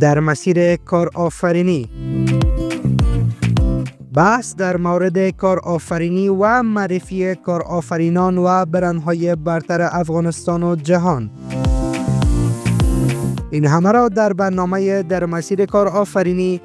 در مسیر کارآفرینی. بحث در مورد کارآفرینی و معرفی کارآفرینان و برندهای برتر افغانستان و جهان. این همه را در برنامه در مسیر کارآفرینی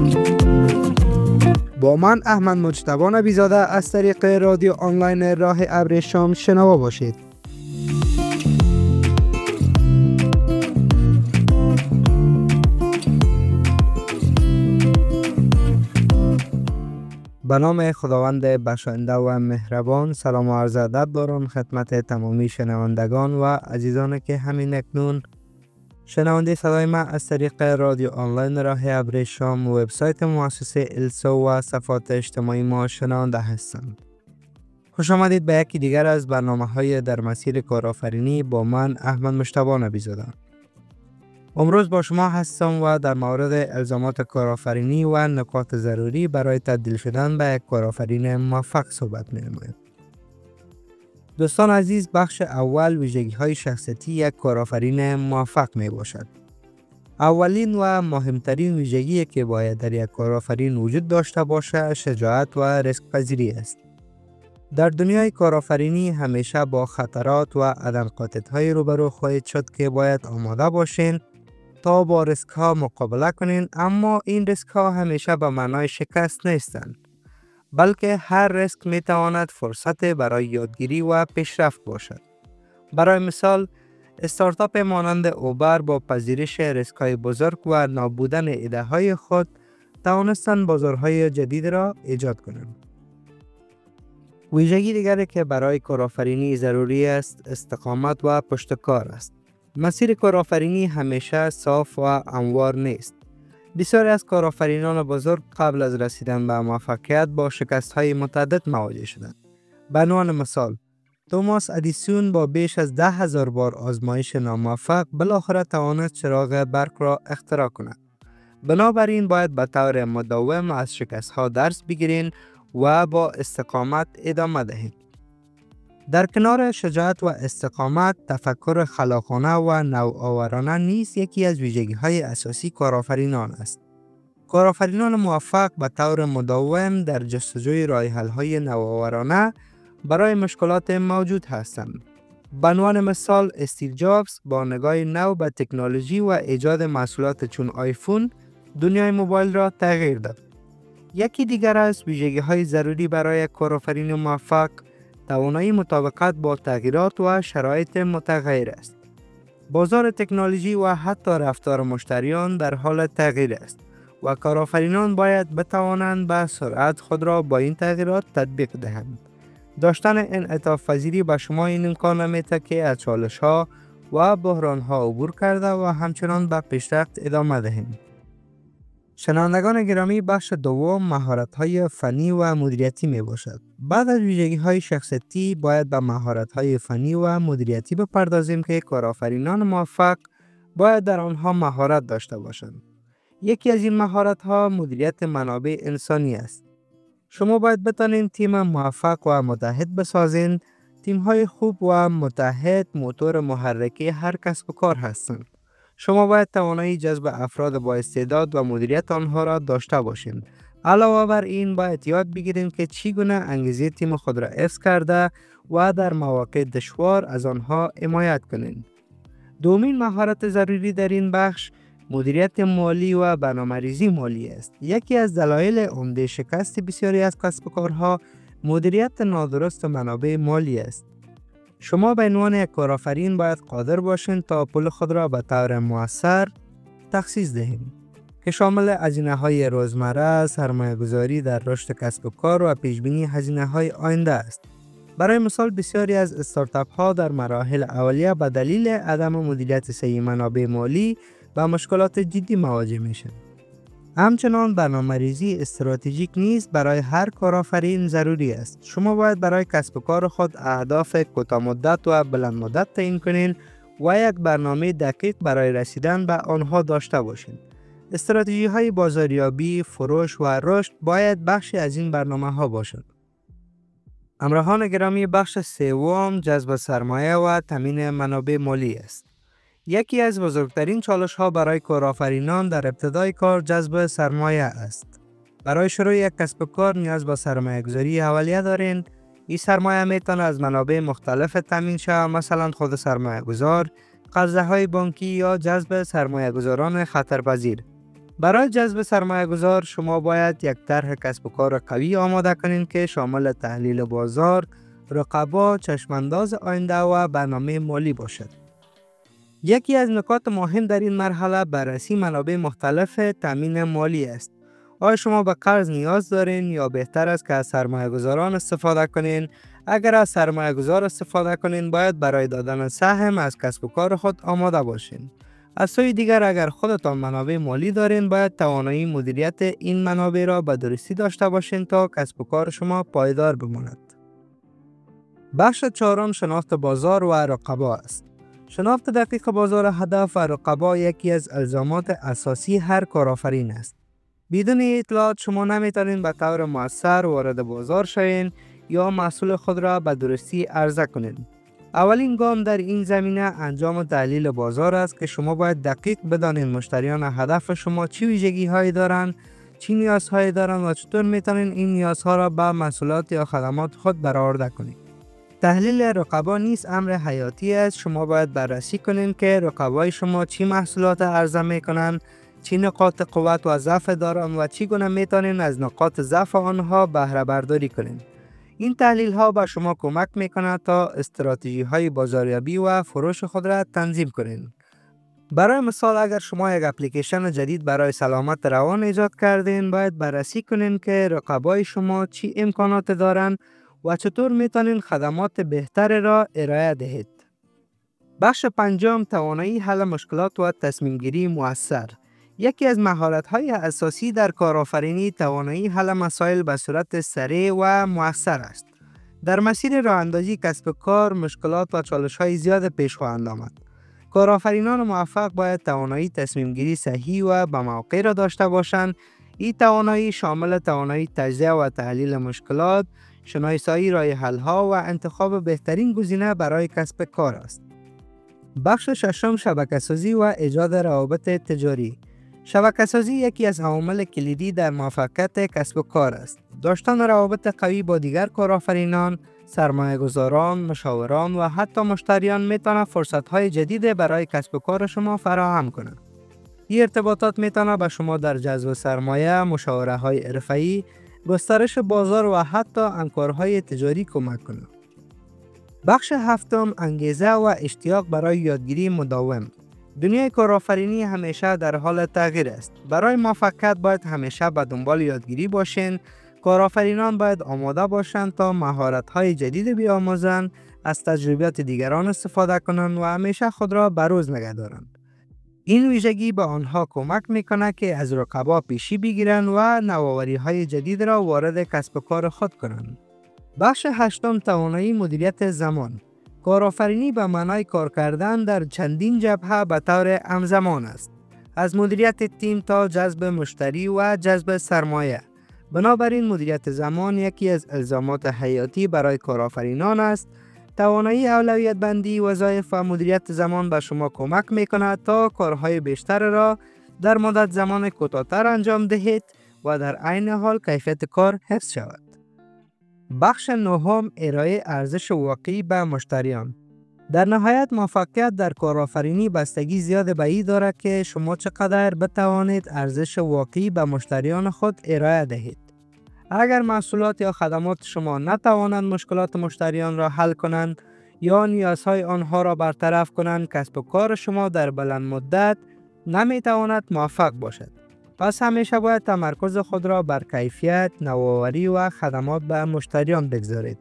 با من احمد مجتبی نبی‌زاده از طریق رادیو آنلاین راه ابریشم شنوا باشید. به نام خداوند بخشنده و مهربان، سلام و عرض ادب دارم خدمت تمامی شنوندگان و عزیزانی که همین اکنون شنونده صدای ما از طریق رادیو آنلاین راه ابریشم، وبسایت مؤسسه السو و صفحات اجتماعی ما شنونده هستند. خوش آمدید به یکی دیگر از برنامه‌های در مسیر کارآفرینی با من احمد مجتبی نبی‌زاده. امروز با شما هستم و در مورد الزامات کارآفرینی و نکات ضروری برای تبدیل شدن به یک کارآفرین موفق صحبت می‌نمایم. دوستان عزیز، بخش اول ویژگی‌های شخصیتی یک کارآفرین موفق میباشد. اولین و مهمترین ویژگی که باید در یک کارآفرین وجود داشته باشد شجاعت و ریسک پذیری است. در دنیای کارآفرینی همیشه با خطرات و عدم قاطعیت‌های روبرو خواهید شد که باید آماده باشین تا با ریسک ها مقابله کنین، اما این ریسک ها همیشه به معنای شکست نیستند، بلکه هر ریسک می تواند فرصت برای یادگیری و پیشرفت باشد. برای مثال، استارتاپ مانند اوبر با پذیرش ریسک های بزرگ و نابودن ایده های خود توانستند بازارهای جدید را ایجاد کنند. ویژگی دیگری که برای کارآفرینی ضروری است استقامت و پشتکار است. مسیر کارآفرینی همیشه صاف و هموار نیست. بسیاری از کارآفرینان بزرگ قبل از رسیدن به موفقیت با شکست‌های متعدد مواجه شدند. به عنوان مثال، توماس ادیسون با بیش از 10,000 بار آزمایش ناموفق بالاخره توانست چراغ برق را اختراع کند. بنابراین باید به طور مداوم از شکست‌ها درس بگیرین و با استقامت ادامه دهید. در کنار شجاعت و استقامت، تفکر خلاقانه و نوآورانه نیز یکی از ویژگی‌های اساسی کارآفرینان است. کارآفرینان موفق به طور مداوم در جستجوی راه‌حل‌های نوآورانه برای مشکلات موجود هستند. به عنوان مثال، استیو جابز با نگاه نو به تکنولوژی و ایجاد محصولات چون آیفون دنیای موبایل را تغییر داد. یکی دیگر از ویژگی‌های ضروری برای کارآفرین موفق توانایی مطابقت با تغییرات و شرایط متغیر است. بازار تکنولوژی و حتی رفتار مشتریان در حال تغییر است و کارآفرینان باید بتوانند به سرعت خود را با این تغییرات تطبیق دهند. داشتن انعطاف پذیری به شما این امکان می‌دهد که از چالش‌ها و بحران‌ها عبور کرده و همچنان به پیشرفت ادامه دهید. شنوندگان گرامی، بخش دوم مهارت‌های فنی و مدیریتی میباشد. بعد از ویژگی‌های شخصیتی باید به مهارت‌های فنی و مدیریتی بپردازیم که کارآفرینان موفق باید در آنها مهارت داشته باشند. یکی از این مهارت‌ها مدیریت منابع انسانی است. شما باید بتوانید تیم موفق و متحد بسازین. تیم‌های خوب و متحد موتور محرکی هر کسب و کار هستند. شما باید توانایی جذب افراد با استعداد و مدیریت آنها را داشته باشید. علاوه بر این باید یاد بگیرید که چگونه انگیزه تیم خود را حفظ کرده و در مواقع دشوار از آنها حمایت کنید. دومین مهارت ضروری در این بخش مدیریت مالی و برنامه‌ریزی مالی است. یکی از دلایل عمده شکست بسیاری از کسب و کارها مدیریت نادرست منابع مالی است. شما به عنوان یک کارآفرین باید قادر باشین تا پول خود را به طور مؤثر تخصیص دهید که شامل هزینه‌های روزمره، سرمایه‌گذاری در رشد کسب و کار و پیشبینی هزینه‌های آینده است. برای مثال، بسیاری از استارتاپ‌ها در مراحل اولیه به دلیل عدم مدیریت صحیح منابع مالی با مشکلات جدی مواجه میشن. همچنان برنامه‌ریزی استراتژیک نیز برای هر کارآفرین ضروری است. شما باید برای کسب و کار خود اهداف کوتاه‌مدت و بلندمدت تعیین کنید و یک برنامه دقیق برای رسیدن به آنها داشته باشید. استراتژی‌های بازاریابی، فروش و رشد باید بخشی از این برنامه‌ها باشد. همراهان گرامی، بخش سوم جذب سرمایه و تامین منابع مالی است. یکی از بزرگترین چالش‌ها برای کارآفرینان در ابتدای کار جذب سرمایه است. برای شروع یک کسب و کار نیاز به سرمایه‌گذاری اولیه دارین. این سرمایه میتونه از منابع مختلف تامین شود، مثلا خود سرمایه‌گذار، قرضه‌های بانکی یا جذب سرمایه‌گذاران خطرپذیر. برای جذب سرمایه‌گذار شما باید یک طرح کسب و کار قوی آماده کنین که شامل تحلیل بازار، رقابا، چشمانداز آینده و برنامه مالی باشد. یکی از نکات مهم در این مرحله بررسی منابع مختلف تامین مالی است. آیا شما به قرض نیاز دارین یا بهتر است که از سرمایه‌گذاران استفاده کنین؟ اگر از سرمایه‌گذار استفاده کنین باید برای دادن سهم از کسب و کار خود آماده باشین. از سوی دیگر اگر خودتان منابع مالی دارین باید توانایی مدیریت این منابع را به درستی داشته باشین تا کسب و کار شما پایدار بماند. بخش چهارم شناخت بازار و رقابا است. شناخت دقیق بازار هدف و رقابا یکی از الزامات اساسی هر کارآفرین است. بدون اطلاعات شما نمیتونین به طور مؤثر وارد بازار شوین یا محصول خود را به درستی عرضه کنین. اولین گام در این زمینه انجام تحلیل بازار است که شما باید دقیق بدانید مشتریان هدف شما چه ویژگی‌هایی دارند، چه نیازهایی دارند و چطور میتونین این نیازها را به محصولات یا خدمات خود برآورده کنید. تحلیل رقابا نیز امر حیاتی است. شما باید بررسی کنین که رقابای شما چه محصولات عرضه میکنند، چه نقاط قوت و ضعف دارند و چگونه میتونین از نقاط ضعف آنها بهره برداری کنین. این تحلیل ها به شما کمک میکنه تا استراتژی های بازاریابی و فروش خود را تنظیم کنین. برای مثال اگر شما یک اپلیکیشن جدید برای سلامت روان ایجاد کردین باید بررسی کنین که رقابای شما چه امکانات دارند و چطور میتونین خدمات بهتر را ارائه دهید. بخش پنجم توانایی حل مشکلات و تصمیم گیری مؤثر. یکی از مهارت‌های اساسی در کارآفرینی توانایی حل مسائل به صورت سریع و مؤثر است. در مسیر راه‌اندازی کسب و کار مشکلات و چالش‌های زیاد پیش خواهند آمد. کارآفرینان موفق باید توانایی تصمیم گیری صحیح و به موقع را داشته باشند. این توانایی شامل توانایی تجزیه و تحلیل مشکلات، شناسایی راه حل‌ها و انتخاب بهترین گزینه برای کسب کار است. بخش ششم شبکه‌سازی و ایجاد روابط تجاری. شبکه‌سازی یکی از عوامل کلیدی در موفقیت کسب و کار است. داشتن روابط قوی با دیگر کارآفرینان، سرمایه‌گذاران، مشاوران و حتی مشتریان میتونه فرصت‌های جدید برای کسب و کار شما فراهم کند. این ارتباطات میتونه به شما در جذب سرمایه، مشاوره‌های حرفه‌ای، گسترش بازار و حتی همکاری‌های تجاری کمک کنند. بخش هفتم انگیزه و اشتیاق برای یادگیری مداوم. دنیای کارآفرینی همیشه در حال تغییر است. برای موفقیت باید همیشه به دنبال یادگیری باشین. کارآفرینان باید آماده باشند تا مهارت‌های جدید بیاموزند، از تجربیات دیگران استفاده کنند و همیشه خود را بروز نگه دارند. این ویژگی به آنها کمک میکنه که از رقبا پیشی بگیرند و نوآوری‌های جدید را وارد کسب و کار خود کنند. بخش هشتم توانایی مدیریت زمان. کارآفرینی به معنای کار کردن در چندین جبهه به طور همزمان است. از مدیریت تیم تا جذب مشتری و جذب سرمایه. بنابراین مدیریت زمان یکی از الزامات حیاتی برای کارآفرینان است. توانایی اولویت بندی وظایف و مدیریت زمان به شما کمک میکند تا کارهای بیشتر را در مدت زمان کوتاه‌تر انجام دهید و در عین حال کیفیت کار حفظ شود. بخش نهم ارائه ارزش واقعی به مشتریان. در نهایت موفقیت در کارآفرینی بستگی زیاد به این دارد که شما چقدر بتوانید ارزش واقعی به مشتریان خود ارائه دهید. اگر محصولات یا خدمات شما نتوانند مشکلات مشتریان را حل کنند یا نیازهای آنها را برطرف کنند، کسب و کار شما در بلند مدت نمیتواند موفق باشد. پس همیشه باید تمرکز خود را بر کیفیت، نوآوری و خدمات به مشتریان بگذارید.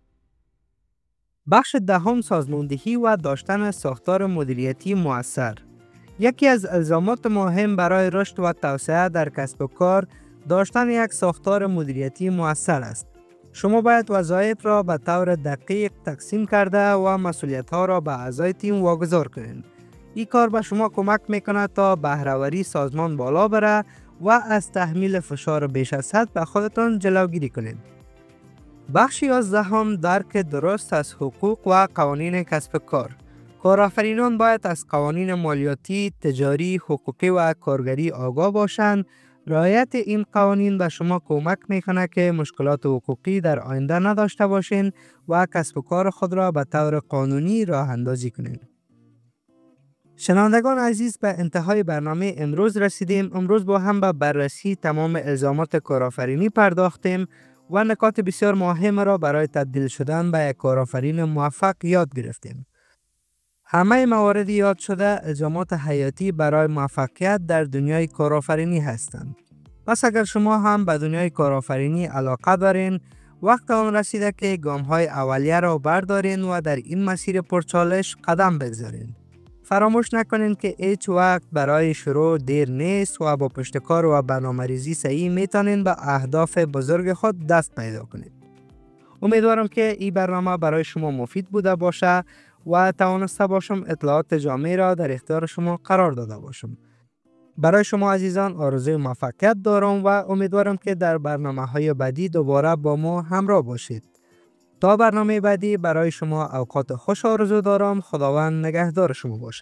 بخش دهم سازماندهی و داشتن ساختار مدیریتی مؤثر. یکی از الزامات مهم برای رشد و توسعه در کسب و کار داشتن یک ساختار مدیریتی مؤثر است. شما باید وظایف را به طور دقیق تقسیم کرده و مسئولیت‌ها را به اعضای تیم واگذار کنید. این کار به شما کمک میکنه تا بهره‌وری سازمان بالا بره و از تحمیل فشار بیش از حد به خودتان جلوگیری کنید. بخش 11 درک درست از حقوق و قوانین کسب کار. کارآفرینان باید از قوانین مالیاتی، تجاری، حقوقی و کارگری آگاه باشند. رعایت این قوانین به شما کمک میکنه که مشکلات حقوقی در آینده نداشته باشین و کسب و کار خود را به طور قانونی راه اندازی کنین. شنوندگان عزیز، به انتهای برنامه امروز رسیدیم. امروز با هم به بررسی تمام الزامات کارآفرینی پرداختیم و نکات بسیار مهم را برای تبدیل شدن به یک کارآفرین موفق یاد گرفتیم. همه موارد یاد شده الزامات حیاتی برای موفقیت در دنیای کارآفرینی هستند. پس اگر شما هم به دنیای کارآفرینی علاقه دارین، وقت آن رسیده که گام‌های اولیه را بردارین و در این مسیر پرچالش قدم بگذارین. فراموش نکنین که هیچ وقت برای شروع دیر نیست و با پشتکار و برنامه‌ریزی صحیح میتونین به اهداف بزرگ خود دست پیدا کنید. امیدوارم که این برنامه برای شما مفید بوده باشه و توانسته باشم اطلاعات جامع را در اختیار شما قرار داده باشم. برای شما عزیزان آرزوی موفقیت دارم و امیدوارم که در برنامه‌های بعدی دوباره با ما همراه باشید. تا برنامه بعدی برای شما اوقات خوش آرزو دارم. خداوند نگهدار شما باشد.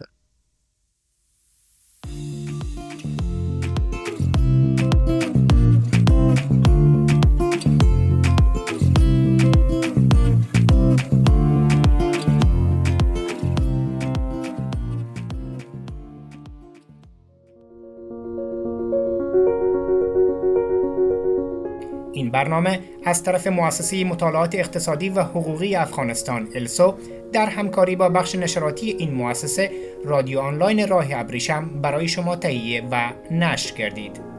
این برنامه از طرف مؤسسه مطالعات اقتصادی و حقوقی افغانستان السو در همکاری با بخش نشراتی این مؤسسه رادیو آنلاین راه ابریشم برای شما تهیه و نشر گردید.